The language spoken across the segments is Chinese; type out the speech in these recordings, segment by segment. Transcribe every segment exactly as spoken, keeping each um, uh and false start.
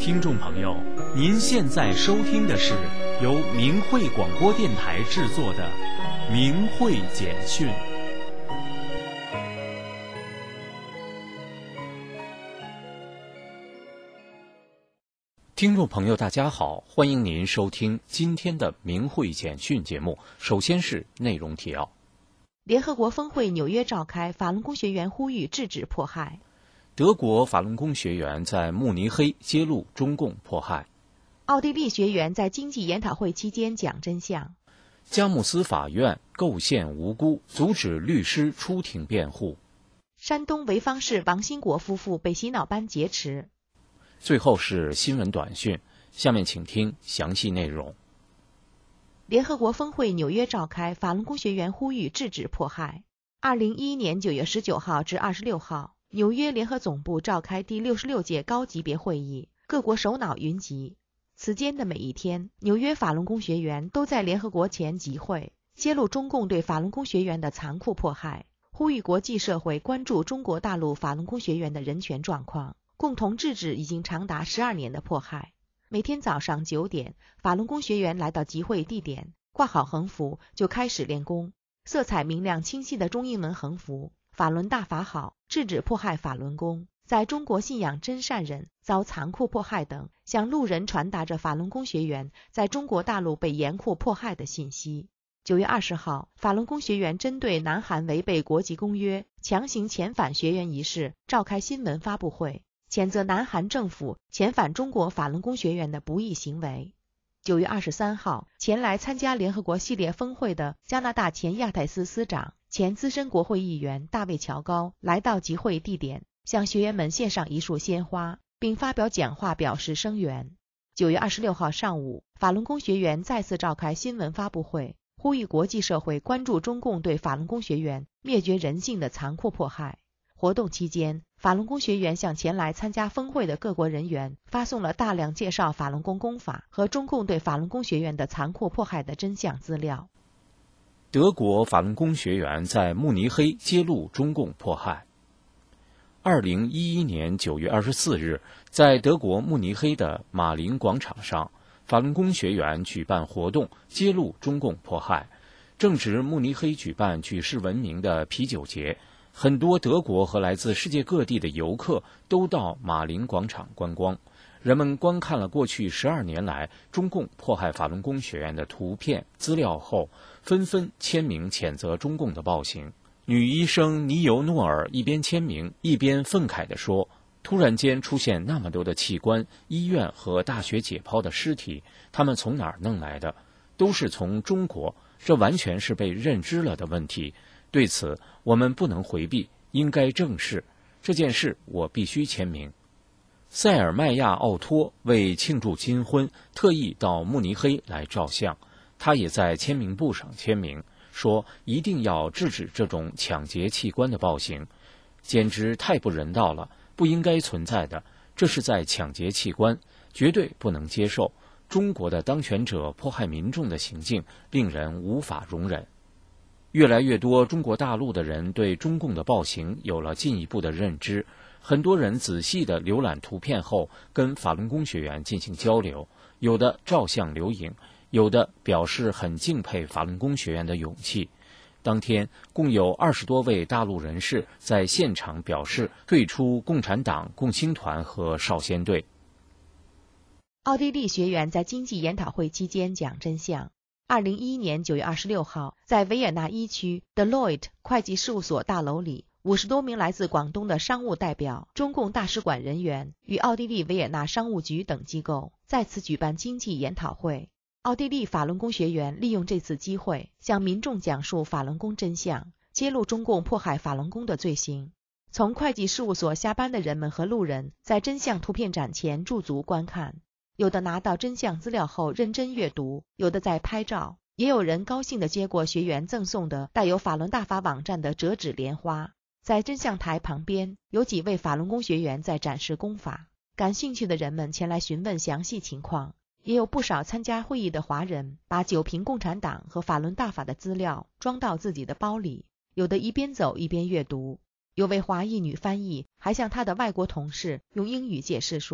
听众朋友，您现在收听的是由明慧广播电台制作的《明慧简讯》。听众朋友，大家好，欢迎您收听今天的《明慧简讯》节目。首先是内容提要： 联合国峰会纽约召开，法轮功学员呼吁制止迫害。 德国法轮功学员在慕尼黑揭露中共迫害。 奥地利学员在经济研讨会期间讲真相。 佳木斯法院构陷无辜，阻止律师出庭辩护。 山东潍坊市王新国夫妇被洗脑班劫持。 最后是新闻短讯，下面请听详细内容。 联合国峰会纽约召开，法轮功学员呼吁制止迫害。二零一一年九月十九号至二十六号，纽约联合总部召开第六十六届高级别会议，各国首脑云集。此间的每一天，纽约法轮功学员都在联合国前集会，揭露中共对法轮功学员的残酷迫害，呼吁国际社会关注中国大陆法轮功学员的人权状况，共同制止已经长达十二年的迫害。每天早上九点，法轮功学员来到集会地点，挂好横幅就开始练功。色彩明亮清晰的中英文横幅，法轮大法好，制止迫害法轮功，在中国信仰真善忍，遭残酷迫害等，向路人传达着法轮功学员在中国大陆被严酷迫害的信息。九月二十号，法轮功学员针对南韩违背国际公约，强行遣返学员一事召开新闻发布会，谴责南韩政府遣返中国法轮功学员的不义行为。九月二十三号，前来参加联合国系列峰会的加拿大前亚太司司长、前资深国会议员大卫·乔高来到集会地点，向学员们献上一束鲜花，并发表讲话表示声援。九月二十六号上午，法轮功学员再次召开新闻发布会，呼吁国际社会关注中共对法轮功学员灭绝人性的残酷迫害。活动期间，法轮功学员向前来参加峰会的各国人员发送了大量介绍法轮功功法和中共对法轮功学员的残酷迫害的真相资料。 德国法轮功学员在慕尼黑揭露中共迫害。二零一一年九月二十四日，在德国慕尼黑的马林广场上，法轮功学员举办活动，揭露中共迫害。正值慕尼黑举办举世闻名的啤酒节，很多德国和来自世界各地的游客都到马林广场观光。人们观看了过去十二年来中共迫害法轮功学员的图片资料后，纷纷签名谴责中共的暴行。女医生尼尤诺尔一边签名一边愤慨地说，突然间出现那么多的器官、医院和大学解剖的尸体，他们从哪儿弄来的？都是从中国，这完全是被认知了的问题。对此我们不能回避，应该正视这件事，我必须签名。塞尔迈亚奥托为庆祝金婚，特意到慕尼黑来照相，他也在签名簿上签名，说一定要制止这种抢劫器官的暴行，简直太不人道了，不应该存在的，这是在抢劫器官，绝对不能接受。中国的当权者迫害民众的行径令人无法容忍。越来越多中国大陆的人对中共的暴行有了进一步的认知，很多人仔细地浏览图片后跟法轮功学员进行交流，有的照相留影，有的表示很敬佩法轮功学员的勇气。当天共有二十多位大陆人士在现场表示退出共产党、共青团和少先队。 奥地利学员在经济研讨会期间讲真相。二零一一年九月二十六号，在维也纳一区 Deloitte 会计事务所大楼里，五十多名来自广东的商务代表、中共大使馆人员与奥地利维也纳商务局等机构在此举办经济研讨会。奥地利法轮功学员利用这次机会向民众讲述法轮功真相，揭露中共迫害法轮功的罪行。从会计事务所下班的人们和路人在真相图片展前驻足观看，有的拿到真相资料后认真阅读，有的在拍照，也有人高兴地接过学员赠送的带有法轮大法网站的折纸莲花。在真相台旁边，有几位法轮功学员在展示功法，感兴趣的人们前来询问详细情况。也有不少参加会议的华人把九评共产党和法轮大法的资料装到自己的包里，有的一边走一边阅读。有位华裔女翻译还向她的外国同事用英语解释说，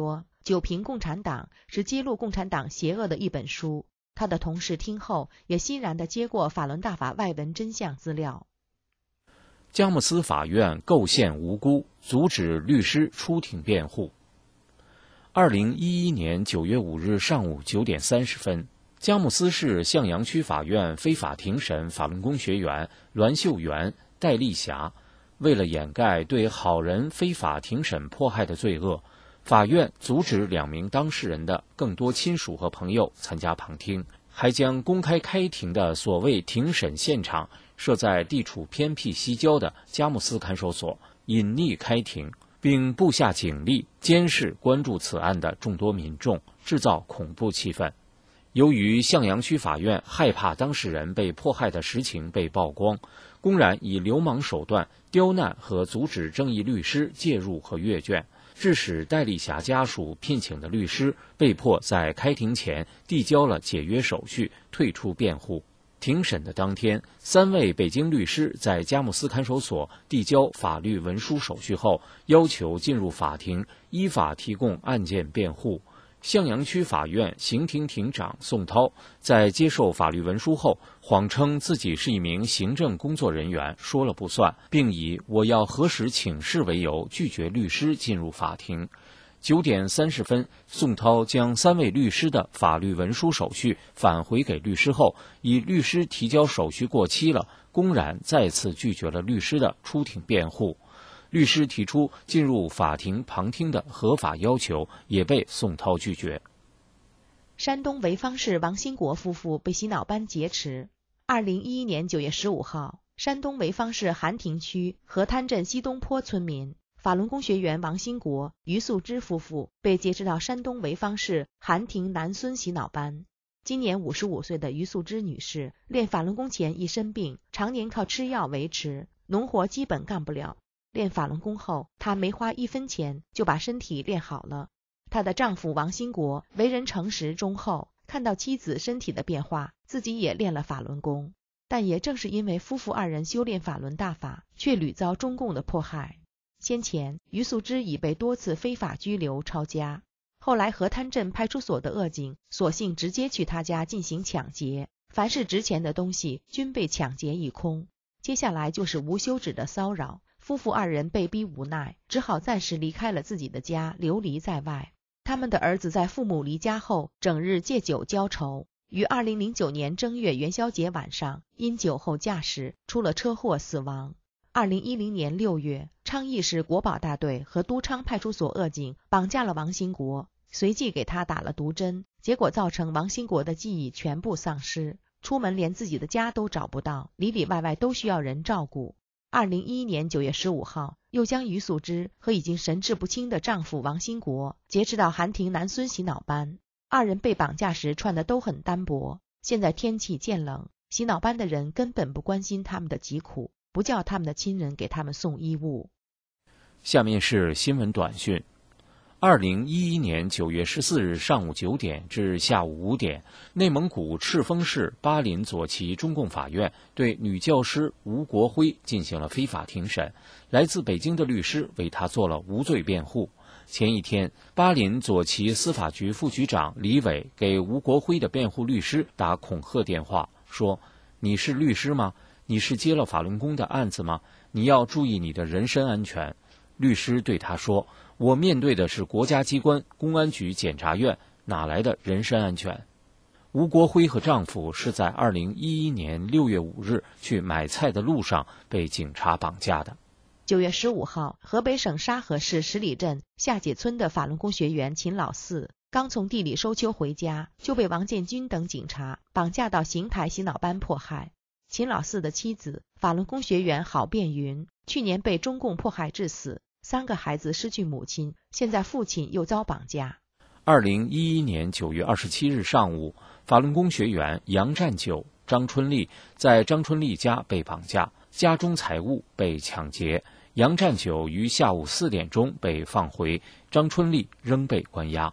酒瓶共产党》是揭露共产党邪恶的一本书。他的同事听后也欣然地接过法轮大法外文真相资料。 佳木斯法院构陷无辜，阻止律师出庭辩护。二零一一年九月五日上午九点三十分，佳木斯市向阳区法院非法庭审法轮功学员栾秀元、戴丽霞。为了掩盖对好人非法庭审迫害的罪恶，法院阻止两名当事人的更多亲属和朋友参加旁听，还将公开开庭的所谓庭审现场设在地处偏僻西郊的佳木斯看守所，隐匿开庭，并布下警力监视关注此案的众多民众，制造恐怖气氛。由于向阳区法院害怕当事人被迫害的实情被曝光，公然以流氓手段刁难和阻止正义律师介入和阅卷，致使戴丽霞家属聘请的律师被迫在开庭前递交了解约手续，退出辩护。庭审的当天，三位北京律师在佳木斯看守所递交法律文书手续后，要求进入法庭，依法提供案件辩护。向阳区法院刑庭庭长宋涛在接受法律文书后，谎称自己是一名行政工作人员，说了不算，并以我要核实请示为由拒绝律师进入法庭。九点三十分，宋涛将三位律师的法律文书手续返回给律师后，以律师提交手续过期了，公然再次拒绝了律师的出庭辩护。律师提出进入法庭旁听的合法要求，也被宋涛拒绝。 山东潍坊市王兴国夫妇被洗脑班劫持。二零一一年九月十五号，山东潍坊市韩亭区河滩镇西东坡村民法轮功学员王兴国、于素芝夫妇被劫持到山东潍坊市韩亭南孙洗脑班。今年五十五岁的于素芝女士练法轮功前一身病，常年靠吃药维持，农活基本干不了。练法轮功后，她没花一分钱就把身体练好了。她的丈夫王兴国为人诚实忠厚，看到妻子身体的变化，自己也练了法轮功。但也正是因为夫妇二人修炼法轮大法，却屡遭中共的迫害。先前于素芝已被多次非法拘留抄家，后来河滩镇派出所的恶警索性直接去他家进行抢劫，凡是值钱的东西均被抢劫一空。接下来就是无休止的骚扰，夫妇二人被逼无奈，只好暂时离开了自己的家，流离在外。他们的儿子在父母离家后，整日借酒浇愁，于二零零九年正月元宵节晚上，因酒后驾驶出了车祸死亡。二零一零年六月，昌邑市国保大队和都昌派出所恶警绑架了王兴国，随即给他打了毒针，结果造成王兴国的记忆全部丧失，出门连自己的家都找不到，里里外外都需要人照顾。二零一一年九月十五号，又将于素芝和已经神志不清的丈夫王兴国劫持到韩亭南孙洗脑班。二人被绑架时穿的都很单薄，现在天气渐冷，洗脑班的人根本不关心他们的疾苦，不叫他们的亲人给他们送衣物。 下面是新闻短讯。二零一一年九月十四日上午九点至下午五点，内蒙古赤峰市巴林左旗中共法院对女教师吴国辉进行了非法庭审，来自北京的律师为他做了无罪辩护。前一天，巴林左旗司法局副局长李伟给吴国辉的辩护律师打恐吓电话，说：“你是律师吗？你是接了法轮功的案子吗？你要注意你的人身安全。”律师对他说：“我面对的是国家机关、公安局、检察院，哪来的人身安全？”吴国辉和丈夫是在二零一一年六月五日去买菜的路上被警察绑架的。 九月十五号，河北省沙河市十里镇下解村的法轮功学员秦老四刚从地里收秋回家，就被王建军等警察绑架到邢台洗脑班迫害。秦老四的妻子法轮功学员郝变云去年被中共迫害致死，三个孩子失去母亲，现在父亲又遭绑架。 二零一一年九月二十七日上午，法轮功学员杨占九、张春丽在张春丽家被绑架，家中财物被抢劫。杨占九于下午四点钟被放回，张春丽仍被关押。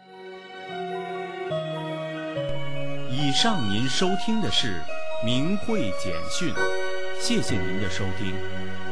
以上您收听的是明慧简讯，谢谢您的收听。